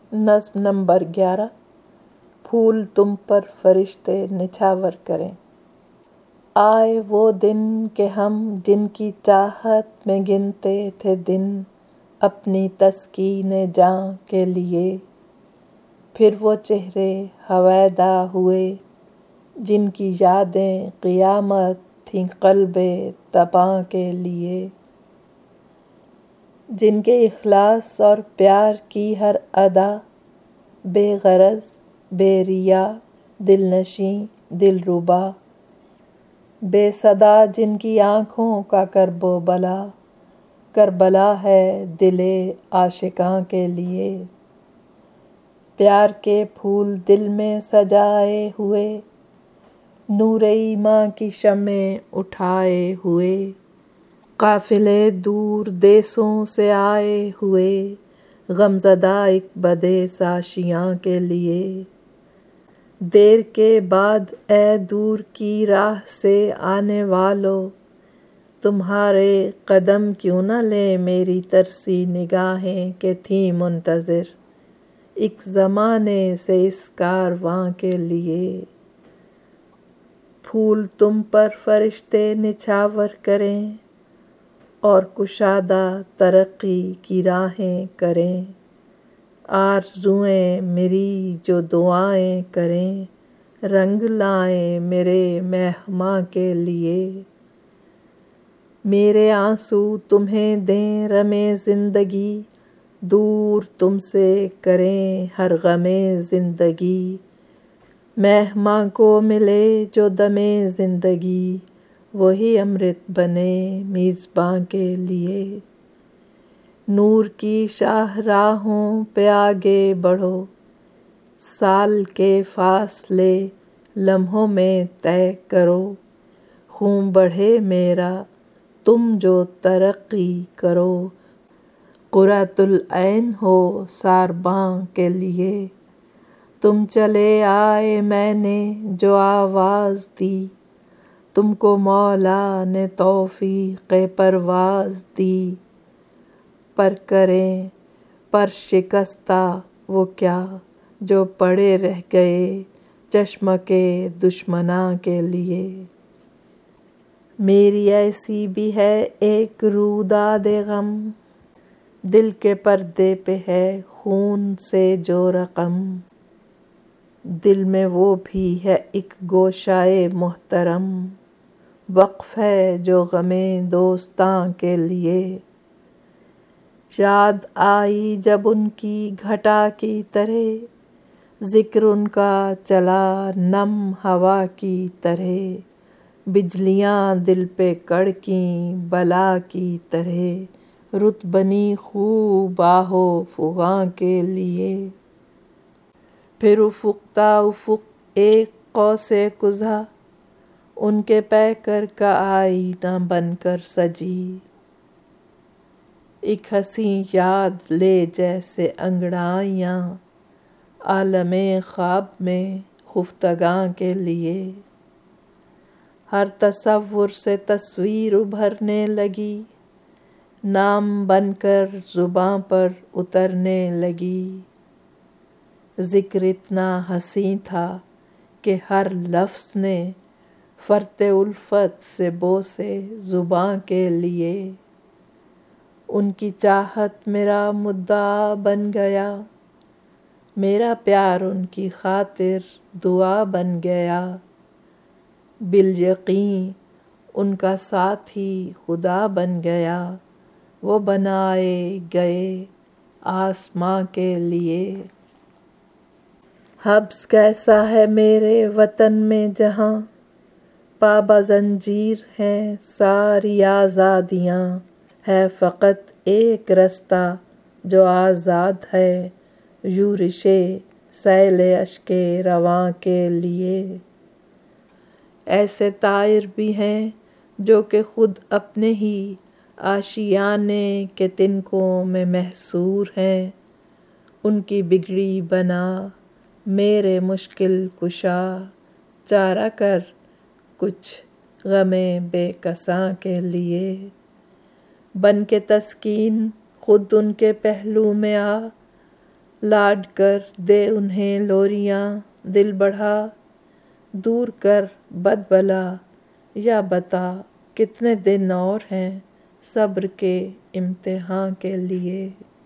نظم نمبر 11۔ پھول تم پر فرشتے نچھاور کریں۔ آئے وہ دن کہ ہم جن کی چاہت میں گنتے تھے دن اپنی تسکین جاں کے لیے، پھر وہ چہرے ہویدا ہوئے جن کی یادیں قیامت تھیں قلب تپاں کے لیے، جن کے اخلاص اور پیار کی ہر ادا بے غرض بے ریا دلنشیں دلربا، بے صدا جن کی آنکھوں کا کرب و بلا کربلا ہے دل عاشقاں کے لیے، پیار کے پھول دل میں سجائے ہوئے نور ایماں کی شمع اٹھائے ہوئے، قافلے دور دیسوں سے آئے ہوئے غمزدہ اقبدیس آشیاں کے لیے، دیر کے بعد اے دور کی راہ سے آنے والو، تمہارے قدم کیوں نہ لیں میری ترسی نگاہیں کہ تھیں منتظر ایک زمانے سے اس کارواں کے لیے، پھول تم پر فرشتے نچھاور کریں اور کشادہ ترقی کی راہیں کریں، آرزوئیں میری جو دعائیں کریں رنگ لائیں میرے مہماں کے لیے، میرے آنسو تمہیں دیں رم زندگی دور تم سے کریں ہر غم زندگی، مہماں کو ملے جو دم زندگی وہی امرت بنے میزباں کے لیے، نور کی شاہراہوں پہ آگے بڑھو سال کے فاصلے لمحوں میں طے کرو، خوں بڑھے میرا تم جو ترقی کرو، قرۃ العین ہو سارباں کے لیے، تم چلے آئے میں نے جو آواز دی تم کو مولا نے توفیق پرواز دی، پر کریں پر شکستہ وہ کیا جو پڑے رہ گئے چشم کے دشمناں کے لیے، میری ایسی بھی ہے ایک روداد غم دل کے پردے پہ ہے خون سے جو رقم، دل میں وہ بھی ہے ایک گوشۂ محترم وقف ہے جو غم دوستاں کے لیے، یاد آئی جب ان کی گھٹا کی طرح ذکر ان کا چلا نم ہوا کی طرح، بجلیاں دل پہ کڑکیں بلا کی طرح رت بنی خوب آہ و فغاں کے لیے، پھر افق تا افق ایک قوس قزح ان کے پیکر کا آئینہ بن کر سجی، ایک حسین یاد لے جیسے انگڑائیاں عالم خواب میں خفتگاں کے لیے، ہر تصور سے تصویر ابھرنے لگی نام بن کر زباں پر اترنے لگی، ذکر اتنا حسین تھا کہ ہر لفظ نے فرط الفت سے بوسے زباں کے لیے، ان کی چاہت میرا مدعا بن گیا میرا پیار ان کی خاطر دعا بن گیا، بالیقین ان کا ساتھی خدا بن گیا وہ بنائے گئے آسماں کے لیے، حبس کیسا ہے میرے وطن میں جہاں پابہ زنجیر ہیں ساری آزادیاں، ہے فقط ایک رستہ جو آزاد ہے یورش سیل اشک رواں کے لیے، ایسے طائر بھی ہیں جو کہ خود اپنے ہی آشیانے کے تنکوں میں محصور ہیں، ان کی بگڑی بنا میرے مشکل کشا چارہ کر کچھ غم بے کساں کے لیے، بن کے تسکین خود ان کے پہلو میں آ لاڈ کر دے انہیں لوریاں دل بڑھا، دور کر بد بلا یا بتا کتنے دن اور ہیں صبر کے امتحاں کے لیے۔